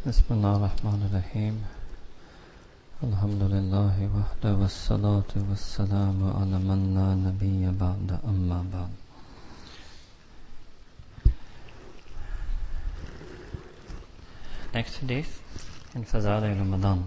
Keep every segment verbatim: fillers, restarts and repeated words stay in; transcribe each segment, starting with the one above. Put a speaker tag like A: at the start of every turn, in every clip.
A: Bismillahirrahmanirrahim. Alhamdulillahi wahda wassalatu wassalamu ala man la nabiyya ba'da amma ba'd. Next hadith in Fazāil Ramadan.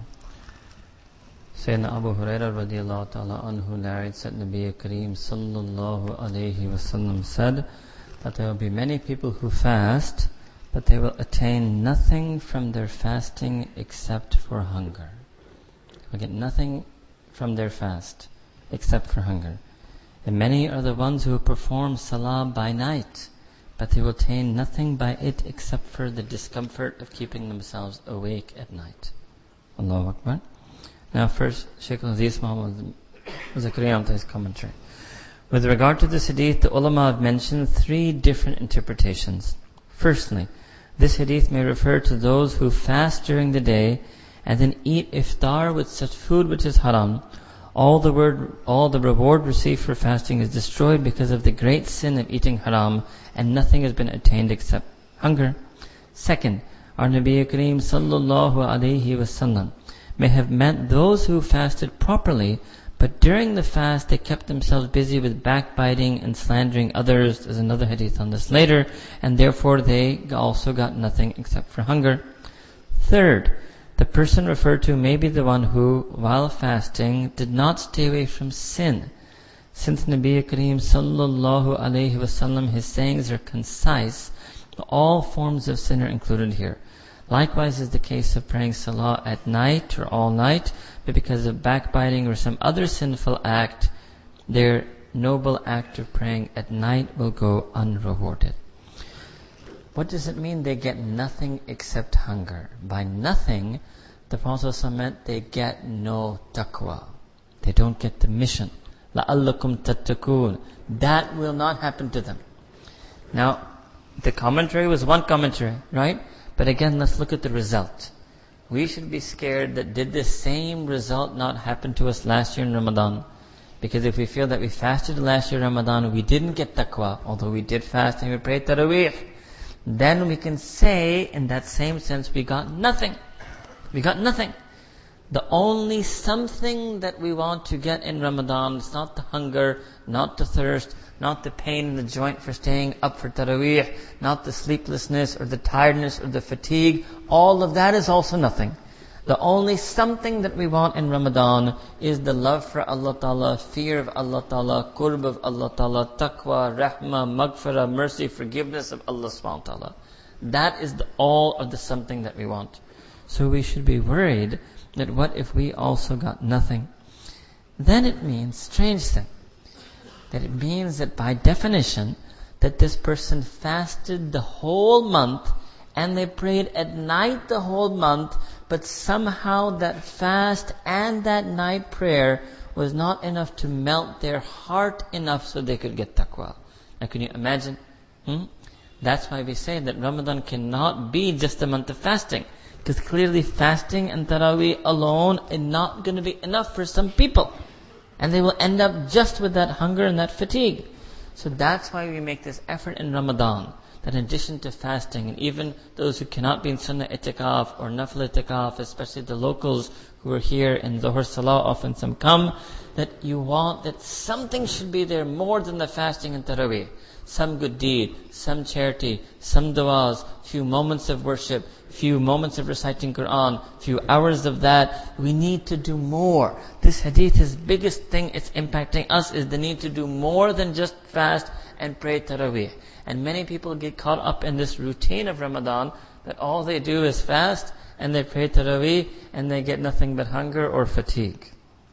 A: Sayyidina Abu Hurairah radiyallahu ta'ala anhu narrates that Nabi Kareem sallallahu alayhi wasallam said that there will be many people who fast, but they will attain nothing from their fasting except for hunger. They will get nothing from their fast except for hunger. And many are the ones who perform salah by night, but they will attain nothing by it except for the discomfort of keeping themselves awake at night. Allahu Akbar. Now first, Shaykh al-Aziz Muhammad Zakaria on his commentary. With regard to this hadith, the ulama have mentioned three different interpretations. Firstly, this hadith may refer to those who fast during the day and then eat iftar with such food which is haram. All the word, all the reward received for fasting is destroyed because of the great sin of eating haram, and nothing has been attained except hunger. Second, our Nabi Kareem sallallahu alayhi wasallam may have meant those who fasted properly, but during the fast they kept themselves busy with backbiting and slandering others. There's another hadith on this later, and therefore they also got nothing except for hunger. Third, the person referred to may be the one who, while fasting, did not stay away from sin. Since Nabi Kareem sallallahu alayhi wasallam, his sayings are concise, all forms of sin are included here. Likewise is the case of praying salah at night or all night, but because of backbiting or some other sinful act, their noble act of praying at night will go unrewarded. What does it mean they get nothing except hunger? By nothing, the Prophet ﷺ meant they get no taqwa. They don't get the mission. لَأَلَّكُمْ تَتَّقُونَ. That will not happen to them. Now, the commentary was one commentary, right? But again, let's look at the result. We should be scared that did the same result not happen to us last year in Ramadan? Because if we feel that we fasted last year in Ramadan, we didn't get taqwa, although we did fast and we prayed tarawih, then we can say, in that same sense, we got nothing. We got nothing. The only something that we want to get in Ramadan is not the hunger, not the thirst, not the pain in the joint for staying up for tarawih, not the sleeplessness or the tiredness or the fatigue. All of that is also nothing. The only something that we want in Ramadan is the love for Allah Ta'ala, fear of Allah Ta'ala, qurb of Allah Ta'ala, taqwa, rahmah, maghfirah, mercy, forgiveness of Allah Subhanahu wa Ta'ala. That is the all of the something that we want. So we should be worried that what if we also got nothing? Then it means, strange thing, that it means that by definition, that this person fasted the whole month and they prayed at night the whole month, but somehow that fast and that night prayer was not enough to melt their heart enough so they could get taqwa. Now can you imagine? Hmm? That's why we say that Ramadan cannot be just a month of fasting. Because clearly fasting and tarawih alone is not going to be enough for some people. And they will end up just with that hunger and that fatigue. So that's why we make this effort in Ramadan, that in addition to fasting, and even those who cannot be in sunnah itikaf or nafil itikaf, especially the locals who are here in Dhuhr Salah, often some come, that you want that something should be there more than the fasting and tarawih. Some good deed, some charity, some du'as, few moments of worship, few moments of reciting Qur'an, few hours of that. We need to do more. This hadith, his biggest thing it's impacting us is the need to do more than just fast and pray tarawih. And many people get caught up in this routine of Ramadan that all they do is fast and they pray tarawih and they get nothing but hunger or fatigue.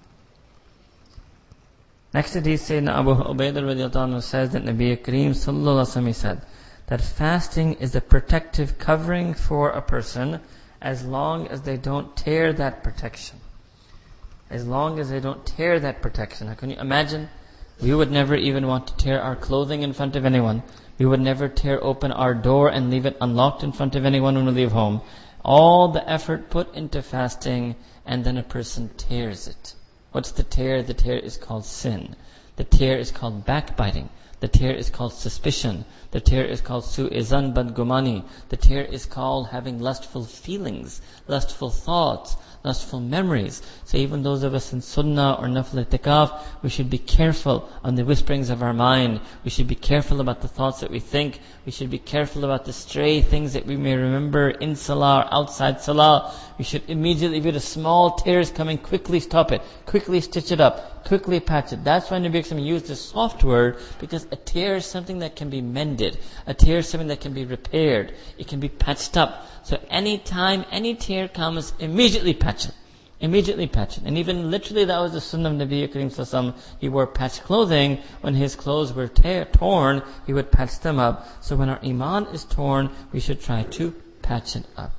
A: Next hadith, Sayyidina Abu Ubaidah radiyallahu anhu says that Nabi Kareem sallallahu alaihi wasallam said that fasting is a protective covering for a person as long as they don't tear that protection. As long as they don't tear that protection. Now can you imagine? We would never even want to tear our clothing in front of anyone. We would never tear open our door and leave it unlocked in front of anyone when we leave home. All the effort put into fasting, and then a person tears it. What's the tear? The tear is called sin. The tear is called backbiting. The tear is called suspicion. The tear is called su'izan badgumani. The tear is called having lustful feelings, lustful thoughts, lustful memories. So even those of us in sunnah or nafil itikaf, we should be careful on the whisperings of our mind. We should be careful about the thoughts that we think. We should be careful about the stray things that we may remember in salah or outside salah. We should immediately, if you have a small tear is coming, quickly stop it. Quickly stitch it up. Quickly patch it. That's why Nabi Akram used this soft word, because a tear is something that can be mended. A tear is something that can be repaired. It can be patched up. So any time any tear comes, immediately patch it. Immediately patch it. And even literally that was the sunnah of Nabi Karim Sallallahu. He wore patched clothing. When his clothes were tear, torn, he would patch them up. So when our iman is torn, we should try to patch it up.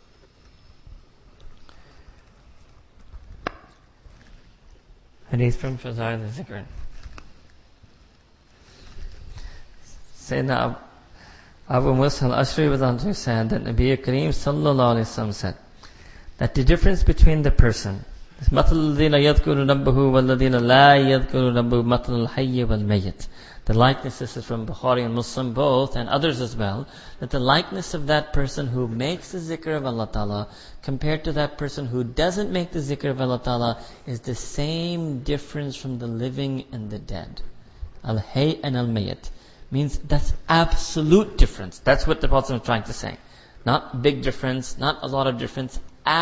A: Hadith from Fazail al-Zikr. Sayyidina Abu Musa al-Ashri was on to said that Nabi Kareem Sallallahu Alaihi Wasallam said that the difference between the person, مَثْلُ الَّذِينَ يَذْكُرُ رَبَّهُ وَالَّذِينَ لَا يَذْكُرُ رَبَّهُ مَثْلُ الْحَيِّ وَالْمَيِّتِ. The likeness, this is from Bukhari and Muslim both, and others as well, that the likeness of that person who makes the zikr of Allah Ta'ala compared to that person who doesn't make the zikr of Allah Ta'ala is the same difference from the living and the dead. Al-Hay and Al-Mayyit. Means that's absolute difference. That's what the Prophet was trying to say. Not big difference, not a lot of difference,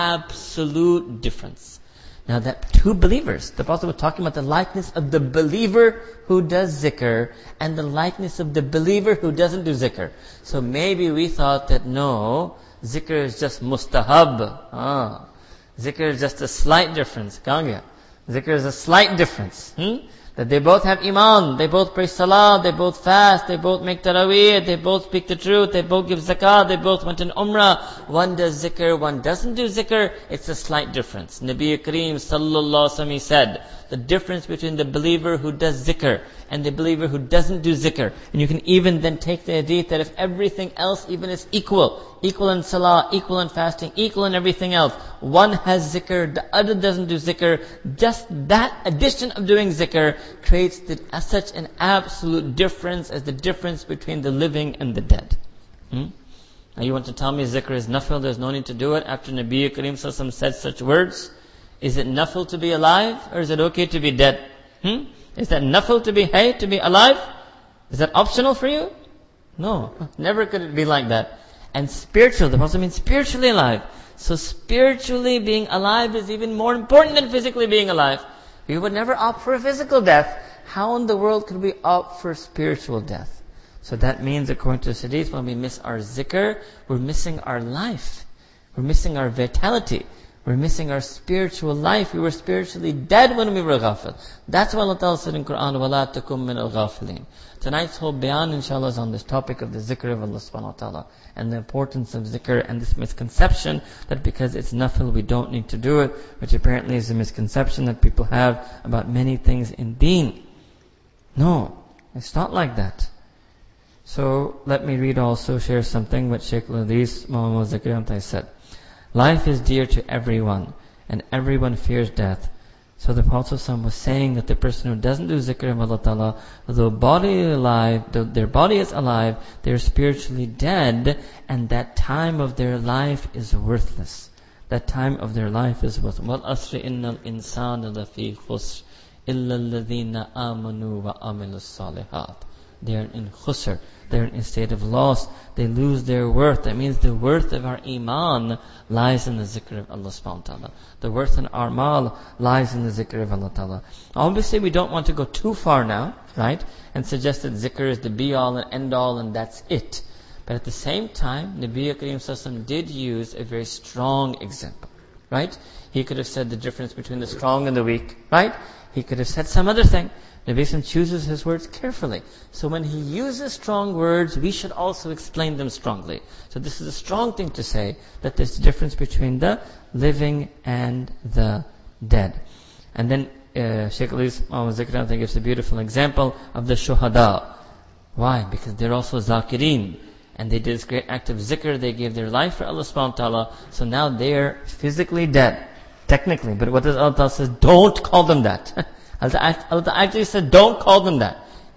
A: absolute difference. Now that two believers, the Prophet was talking about the likeness of the believer who does zikr and the likeness of the believer who doesn't do zikr. So maybe we thought that no, zikr is just mustahab. Ah, zikr is just a slight difference. Zikr is a slight difference. Hmm? That they both have iman, they both pray salah, they both fast, they both make taraweeh, they both speak the truth, they both give zakah, they both went in umrah. One does zikr, one doesn't do zikr. It's a slight difference. Nabi Kareem Sallallahu Alaihi Wasallam said, the difference between the believer who does zikr and the believer who doesn't do zikr. And you can even then take the hadith that if everything else even is equal, equal in salah, equal in fasting, equal in everything else, one has zikr, the other doesn't do zikr, just that addition of doing zikr creates the, as such an absolute difference as the difference between the living and the dead. Hmm? Now you want to tell me zikr is nafil, there's no need to do it after Nabi Kareem Sallallahu Alaihi Wasallam said such words? Is it nafil to be alive, or is it okay to be dead? Hmm? Is that nafil to be hay, to be alive? Is that optional for you? No, never could it be like that. And spiritual, the Prophet means spiritually alive. So spiritually being alive is even more important than physically being alive. We would never opt for a physical death. How in the world could we opt for spiritual death? So that means, according to the hadith, when we miss our zikr, we're missing our life. We're missing our vitality. We're missing our spiritual life. We were spiritually dead when we were ghafil. That's why Allah Ta'ala said in Quran, وَلَا تَكُمْ مِنَ الْغَافِلِينَ. Tonight's whole bayan, inshallah, is on this topic of the zikr of Allah subhanahu wa ta'ala and the importance of zikr and this misconception that because it's nafil we don't need to do it, which apparently is a misconception that people have about many things in deen. No, it's not like that. So let me read also, share something what Shaykh al-Hadith Muhammad Zakir said. Life is dear to everyone, and everyone fears death. So the Prophet ﷺ was saying that the person who doesn't do zikr of Allah Ta'ala, though body is alive, though their body is alive, they are spiritually dead, and that time of their life is worthless. That time of their life is worthless. وَالْأَسْرِ إِنَّ الْإِنسَانَ لَفِي خُسْرٍ إِلَّا الَّذِينَ آمَنُوا وَعَمِلُوا الصَّالِحَاتِ. They are in khusr. They are in a state of loss. They lose their worth. That means the worth of our iman lies in the zikr of Allah subhanahu wa ta'ala. The worth in our mal lies in the zikr of Allah ta'ala. Obviously we don't want to go too far now, right? And suggest that zikr is the be all and end all and that's it. But at the same time, Nabi Kareem Sallallahu Alaihi Wasallam did use a very strong example, right? He could have said the difference between the strong and the weak, right? He could have said some other thing. Nabi Sallallahu Alaihi Wasallam chooses his words carefully. So when he uses strong words, we should also explain them strongly. So this is a strong thing to say, that there's a difference between the living and the dead. And then uh, Shaykh al-Hadith Muhammad Zakir, I think, gives a beautiful example of the shuhada. Why? Because they're also zakireen. And they did this great act of zikr, they gave their life for Allah subhanahu wa ta'ala. So now they're physically dead, technically. But what does Allah Ta'ala say? Don't call them that. Allah actually said, don't call them that.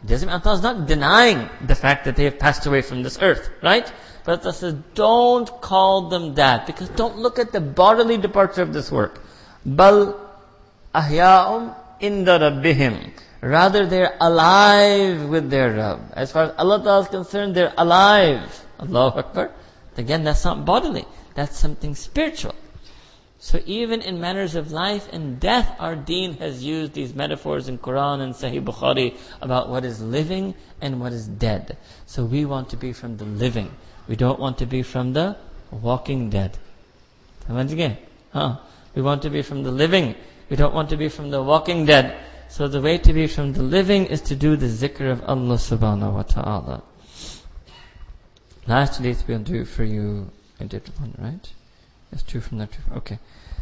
A: Doesn't mean Allah is not denying the fact that they have passed away from this earth, right? But Allah says, don't call them that, because don't look at the bodily departure of this work. Bal ahya'um inda rabbihim. Rather, they're alive with their Rabb. As far as Allah Ta'ala is concerned, they're alive. Allahu Akbar. Again, that's not bodily. That's something spiritual. So even in matters of life and death, our deen has used these metaphors in Quran and Sahih Bukhari about what is living and what is dead. So we want to be from the living. We don't want to be from the walking dead. Once again, huh? We want to be from the living. We don't want to be from the walking dead. So the way to be from the living is to do the zikr of Allah subhanahu wa ta'ala. Last hadith we'll do for you. I did one, right? Yes, two from that. Okay.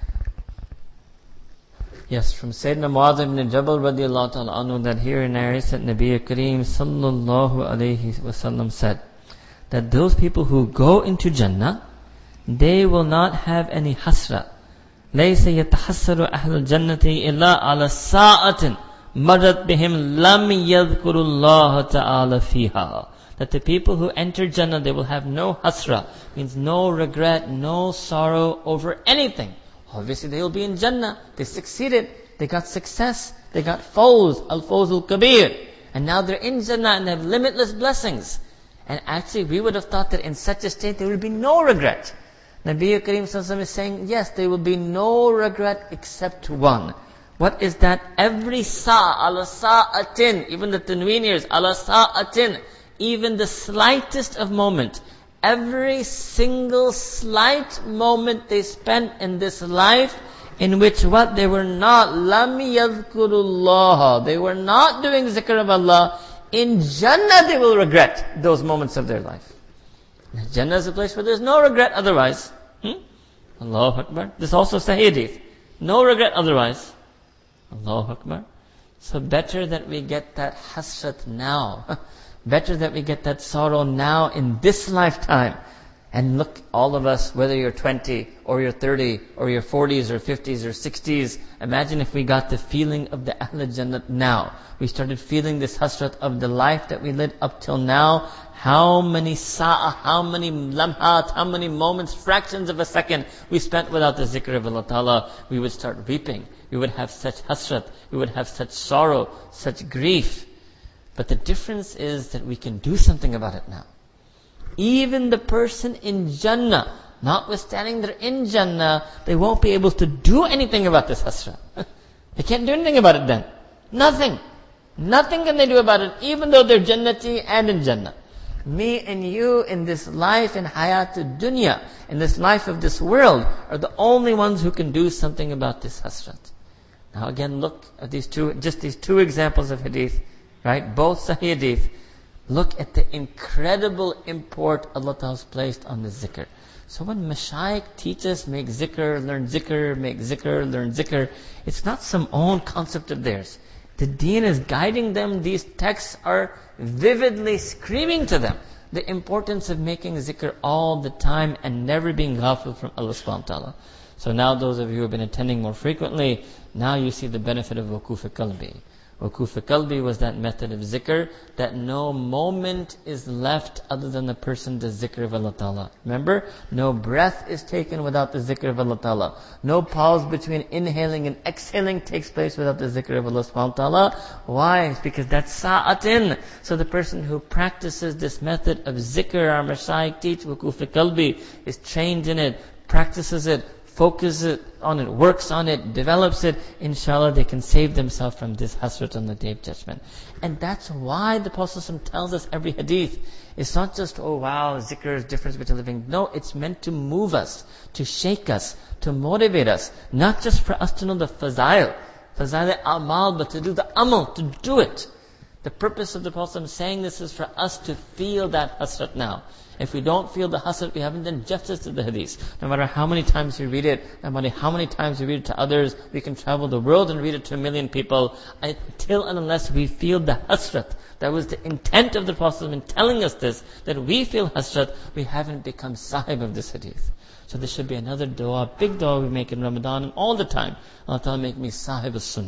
A: Yes, from Sayyidina Mu'adh ibn Jabal radiallahu ta'ala anhu, that here in narrates that Nabi Kareem sallallahu alayhi wasallam said that those people who go into Jannah, they will not have any hasra. لَيْسَ يَتَحَسَّرُ أَهْلُ الْجَنَّةِ إِلَّا عَلَى السَّاعَةٍ مَرَّتْ بِهِمْ لَمْ يَذْكُرُ اللَّهَ تَعَالَى فِيهَا. That the people who enter Jannah, they will have no hasra, means no regret, no sorrow over anything. Obviously they will be in Jannah. They succeeded. They got success. They got fawz, al-fawz al-kabir. And now they're in Jannah and they have limitless blessings. And actually we would have thought that in such a state there will be no regret. Nabi Kareem Sallallahu Alaihi Wasallam is saying, yes, there will be no regret except one. What is that? Every sa, ala sa'atin, even the tanween here is ala sa'atin, even the slightest of moment, every single slight moment they spent in this life, in which what? They were not, lam yadhkurullah, they were not doing zikr of Allah, in Jannah they will regret those moments of their life. Jannah is a place where there's no regret otherwise. Hmm? Allahu Akbar. This also Sahih Hadith. No regret otherwise. Allahu Akbar. So better that we get that hasrat now. Better that we get that sorrow now in this lifetime. And look, all of us, whether you're twenty, or you're thirty, or you're forties, or fifties, or sixties, imagine if we got the feeling of the Ahl Jannah now. We started feeling this hasrat of the life that we led up till now. How many sa'a, how many lamhat, how many moments, fractions of a second we spent without the zikr of Allah Ta'ala, we would start weeping. We would have such hasrat, we would have such sorrow, such grief. But the difference is that we can do something about it now. Even the person in Jannah, notwithstanding they're in Jannah, they won't be able to do anything about this hasrat. They can't do anything about it then. Nothing. Nothing can they do about it, even though they're Jannati and in Jannah. Me and you in this life in Hayatul Dunya, in this life of this world, are the only ones who can do something about this hasrat. Now again, look at these two, just these two examples of hadith, right? Both Sahih hadith. Look at the incredible import Allah Ta'ala has placed on the zikr. So when Mashaykh teach us, make zikr, learn zikr, make zikr, learn zikr, it's not some own concept of theirs. The deen is guiding them. These texts are vividly screaming to them the importance of making zikr all the time and never being ghafil from Allah subhanahu wa ta'ala. So now those of you who have been attending more frequently, now you see the benefit of Waquf Qalbi. Waquf Qalbi was that method of zikr, that no moment is left other than the person does zikr of Allah Ta'ala. Remember? No breath is taken without the zikr of Allah Ta'ala. No pause between inhaling and exhaling takes place without the zikr of Allah Subhanahu wa Ta'ala. Why? It's because that's sa'atin. So the person who practices this method of zikr, our Mashaykh teach, Waquf Qalbi, is trained in it, practices it, focuses on it, works on it, develops it, inshallah they can save themselves from this hasrat on the Day of Judgment. And that's why the Prophet tells us every hadith. It's not just, oh wow, zikr is difference between living. No, it's meant to move us, to shake us, to motivate us. Not just for us to know the fazail, fazail amal, but to do the amal, to do it. The purpose of the Prophet saying this is for us to feel that hasrat now. If we don't feel the hasrat, we haven't done justice to the hadith. No matter how many times we read it, no matter how many times we read it to others, we can travel the world and read it to a million people, until and unless we feel the hasrat. That was the intent of the Prophet in telling us this, that we feel hasrat, we haven't become sahib of this hadith. So this should be another dua, big dua we make in Ramadan and all the time. Allah Ta'ala make me sahib as sunnah.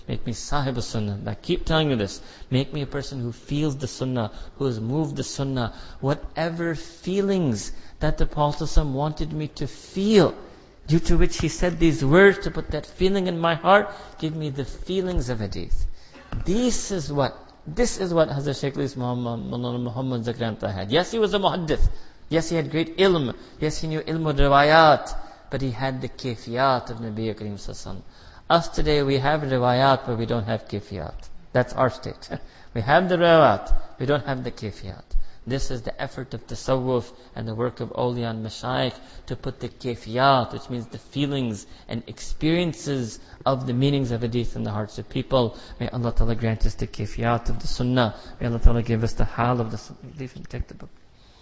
A: Make me sahib sunnah. I keep telling you this. Make me a person who feels the sunnah, who has moved the sunnah. Whatever feelings that the Prophet ﷺ wanted me to feel, due to which he said these words to put that feeling in my heart, give me the feelings of hadith. This is what, this is what Hazrat Shaykh Muhammad, Muhammad Zakranta had. Yes, he was a muhaddith. Yes, he had great ilm. Yes, he knew ilm riwayat. But he had the kayfiyat of Nabi Kareem Sallallahu. Us today, we have riwayat, but we don't have kayfiyat. That's our state. We have the riwayat, we don't have the kayfiyat. This is the effort of tasawwuf and the work of awliya and mashayikh to put the kayfiyat, which means the feelings and experiences of the meanings of hadith in the hearts of people. May Allah Ta'ala grant us the kayfiyat of the sunnah. May Allah Ta'ala give us the hal of the sunnah. Leave and take the book.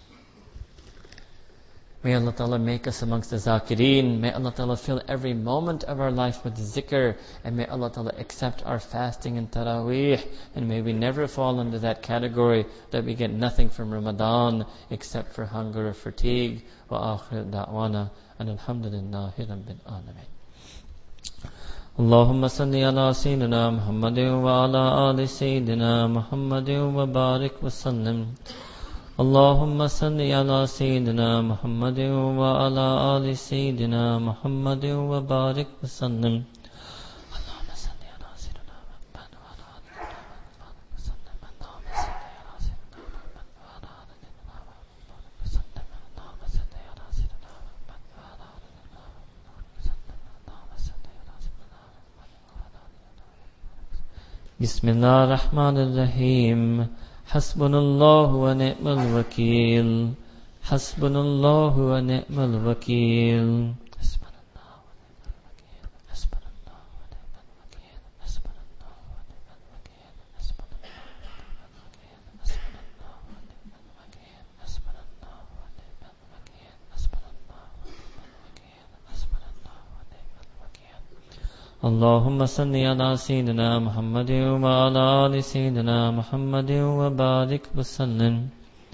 A: May Allah Ta'ala make us amongst the zakireen. May Allah Ta'ala fill every moment of our life with zikr. And may Allah Ta'ala accept our fasting and taraweeh. And may we never fall under that category that we get nothing from Ramadan except for hunger or fatigue. Wa akhir da'wana. And alhamdulillahi rabbil alameen. Allahumma salli ala Sayyidina Muhammadin wa ala ali Sayyidina Muhammadin wa barik wa sallim. اللهم صل على سيدنا محمد وعلى آل سيدنا محمد وبارك وسلم اللهم صل على سيدنا محمد وعلى آل سيدنا محمد اللهم صل على سيدنا محمد وعلى آل بسم الله الرحمن الرحيم حسبنا الله ونعم الوكيل حسبنا الله ونعم الوكيل حسبنا الله ونعم الوكيل حسبنا الله ونعم الوكيل حسبنا الله ونعم الوكيل حسبنا الله ونعم الوكيل حسبنا الله ونعم الوكيل حسبنا الله ونعم الوكيل حسبنا الله ونعم الوكيل اللهم صل على سيدنا محمد وعلى آل سيدنا محمد وبارك وسلم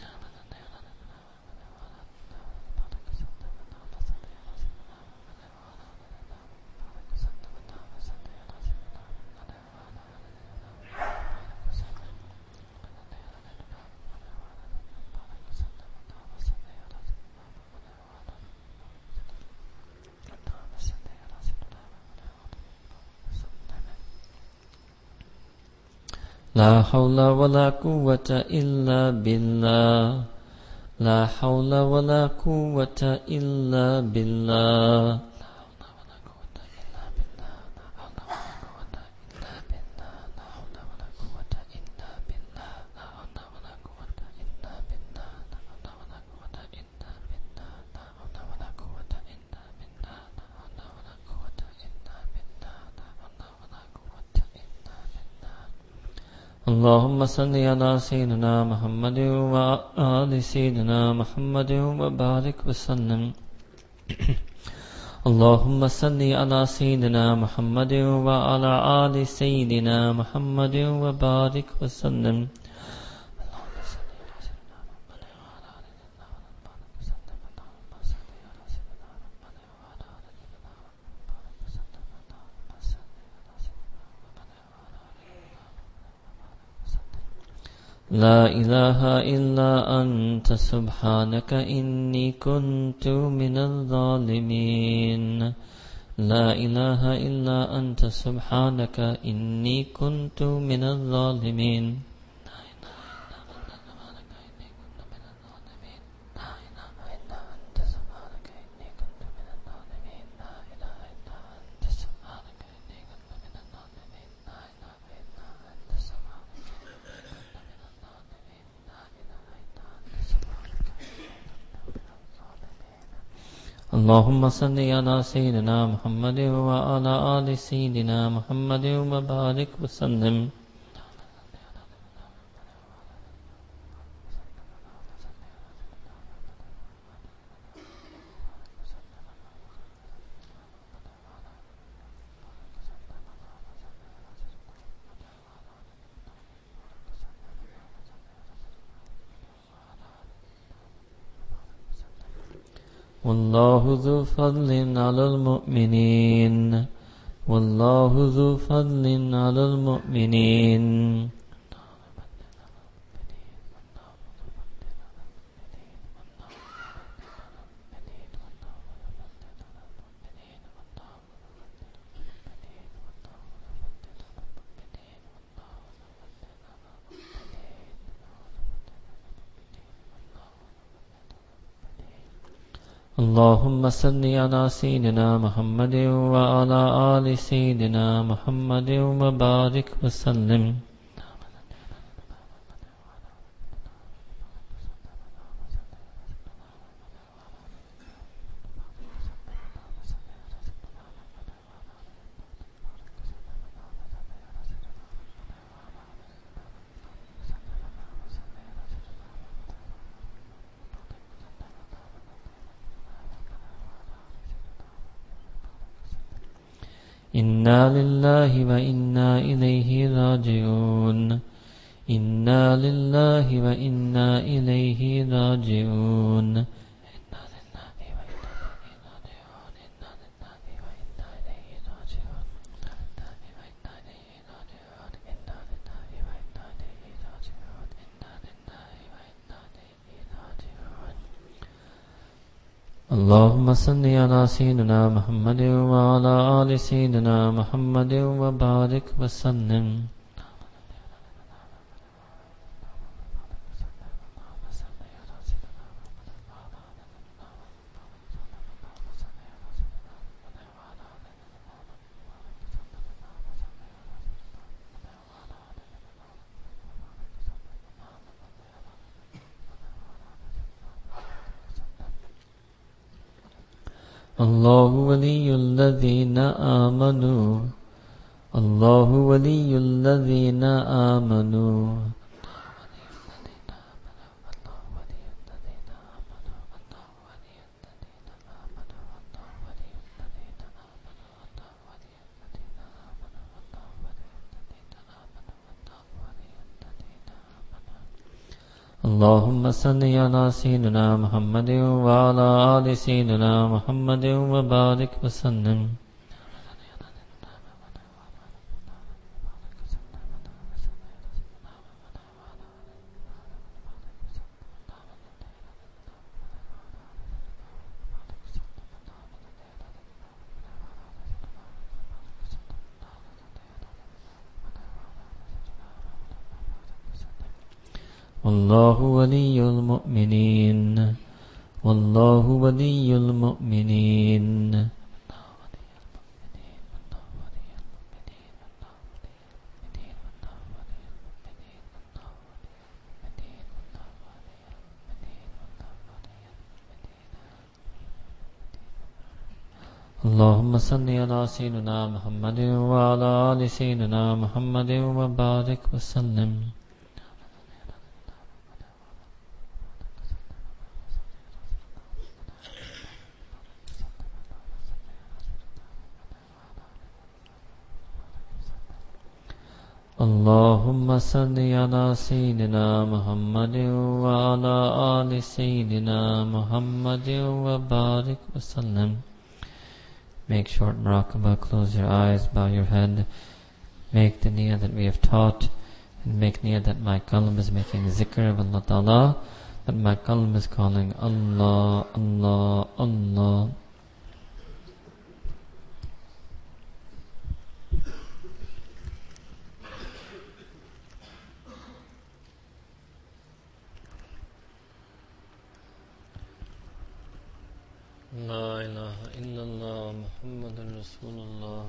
A: لا حول ولا قوة إلا بالله لا حول ولا قوة إلا بالله اللهم صل على سيدنا محمد وآل سيدنا محمد وبارك وسلم اللهم صل على سيدنا محمد وعلى آل سيدنا محمد وبارك وسلم لا إله إلا أنت سبحانك إني كنت من الظالمين لا إله إلا أنت سبحانك إني كنت من الظالمين اللهم صل على سيدنا محمد وعلى آل سيدنا محمد وبارك وسلم والله ذو فضل على المؤمنين والله ذو فضل على المؤمنين اللهم صل على سيدنا محمد وعلى آل سيدنا محمد وبارك وسلم إنا لله وإنا إليه راجعون إنا لله وإنا إليه راجعون اللهم صل على سيدنا محمد وعلى آل سيدنا محمد وبارك وسلم الله ولي الذين آمنوا الله ولي الذين آمنوا اللهم صل على سيدنا محمد وعلى آل سيدنا محمد وبارك وسلم والله ولي المؤمنين والله ولي المؤمنين اللهم صل على سيدنا محمد وعلى آل سيدنا محمد وبارك وسلم اللهم صل على سيدنا محمد وعلى آل سيدنا محمد وبارك وسلم. Make short muraqabah, close your eyes, bow your head, make the niyyah that we have taught, and make niyyah that my qalb is making zikr of Allah Ta'ala, that my qalb is calling Allah, Allah, Allah. La ilaha illallah Muhammadur Rasulullah.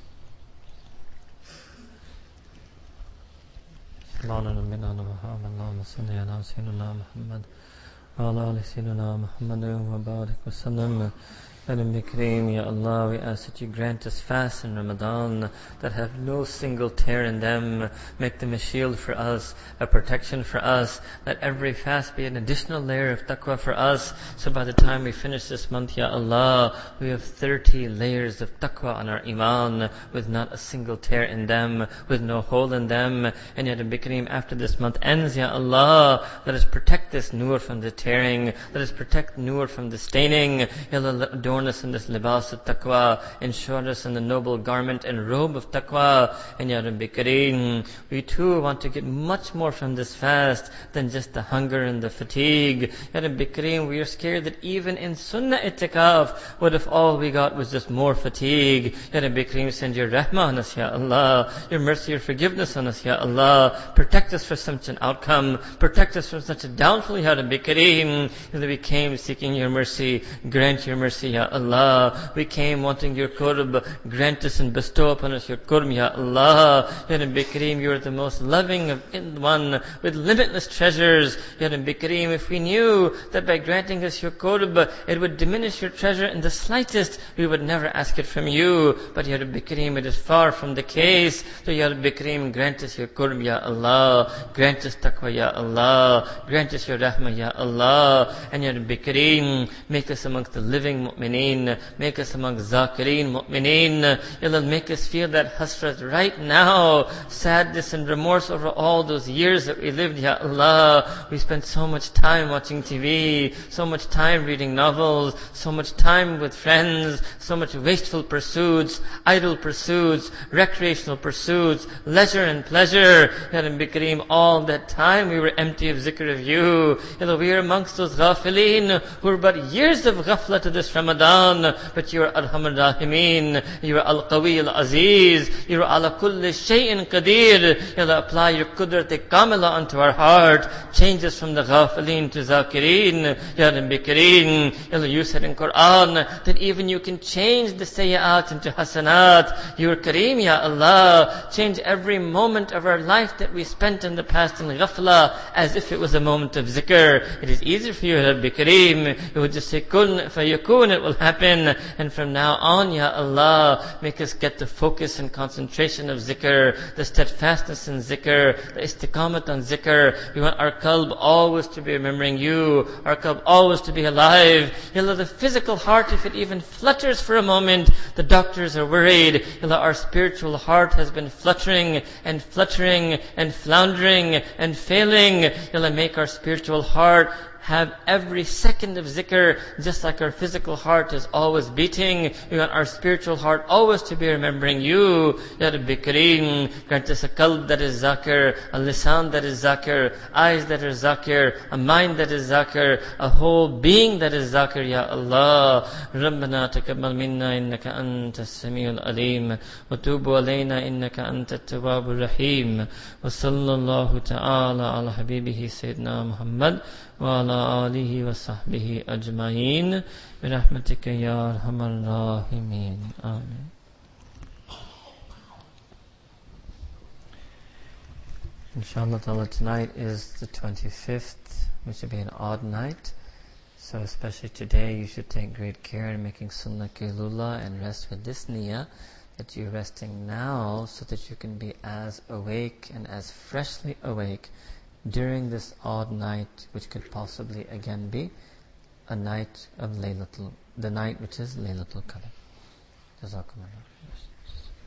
A: Subhanallah minna Muhammad Allahumma salli ala Sayyidina Muhammad wa ala ali Sayyidina Muhammad wa barik wa sallam. Nabi Kareem, Ya Allah, we ask that you grant us fasts in Ramadan that have no single tear in them. Make them a shield for us, a protection for us. Let every fast be an additional layer of taqwa for us. So by the time we finish this month, Ya Allah, we have thirty layers of taqwa on our iman, with not a single tear in them, with no hole in them. And Ya Nabi Kareem, after this month ends, Ya Allah, let us protect this nur from the tearing. Let us protect nur from the staining. Ya Allah, don't adorn us in this libas of taqwa, enshroud us in the noble garment and robe of taqwa. And Ya Rabbi Kareem, we too want to get much more from this fast than just the hunger and the fatigue. Ya Rabbi Kareem, we are scared that even in sunnah itikaf, what if all we got was just more fatigue? Ya Rabbi Kareem, send your rahmah on us, Ya Allah. Your mercy, your forgiveness on us, Ya Allah. Protect us from such an outcome. Protect us from such a downfall, Ya Rabbi Kareem. And we came seeking your mercy. Grant your mercy, Ya Allah. We came wanting your qurb. Grant us and bestow upon us your qurb, Ya Allah. Ya Rabbi Kareem, you are the most loving of one with limitless treasures. Ya Rabbi Kareem, if we knew that by granting us your qurb, it would diminish your treasure in the slightest, we would never ask it from you. But Ya Rabbi Kareem, it is far from the case. So Ya Rabbi Kareem, grant us your qurb, Ya Allah. Grant us taqwa, Ya Allah. Grant us your rahmah, Ya Allah. And Ya Rabbi Kareem, make us amongst the living mu'mineen. Make us amongst zakireen mu'mineen. Ya Allah, make us feel that hasrat right now. Sadness and remorse over all those years that we lived, Ya Allah. We spent so much time watching T V, so much time reading novels, so much time with friends, so much wasteful pursuits, idle pursuits, recreational pursuits, leisure and pleasure. Ya Rabbi Kareem, all that time we were empty of zikr of you. Ya Allah, we are amongst those ghafileen who are but years of ghafla to this Ramadan. But you are Arhamar Rahimeen, you are Al-Qawi Al-Aziz, you are Ala Kulli Shay'in Qadir. Ya Allah, apply your Qudrat-e Kamila onto our heart. Change us from the ghafileen to zakireen. Ya Rabbi Kareem, Ya Allah, you said in Quran that even you can change the sayyat into hasanat. You are Kareem, Ya Allah. Change every moment of our life that we spent in the past in ghafla as if it was a moment of zikr. It is easy for you, Ya Rabbi Kareem. You would just say kun fayakun, it will happen. And from now on, Ya Allah, make us get the focus and concentration of zikr, the steadfastness in zikr, the istiqamat on zikr. We want our qalb always to be remembering you, our qalb always to be alive. Ya Allah, the physical heart, if it even flutters for a moment, the doctors are worried. Ya Allah, our spiritual heart has been fluttering and fluttering and floundering and failing. Ya Allah, make our spiritual heart have every second of zikr, just like our physical heart is always beating. We want our spiritual heart always to be remembering you. Ya Rabbi Kareem, grant us a qalb that is zakir, a lisan that is zakir, eyes that are zakir, a mind that is zakir, a whole being that is zakir, Ya Allah. Rabbana taqabbal minna innaka anta as-sami'ul alim, wa tubu alayna innaka anta at-tawwabur rahim. Wa sallallahu ta'ala ala habibihi Sayyidina Muhammad wa ala alihi wa sahbihi ajma'in bi rahmatika ya arhamar rahimin. Amen. Inshallah ta'ala, tonight is the twenty-fifth, which will be an odd night. So especially today, you should take great care in making sunnah qailula and rest with this niyyah, that you're resting now so that you can be as awake and as freshly awake during this odd night, which could possibly again be a night of Laylatul, the night which is Laylatul Qadr. Jazakumullah.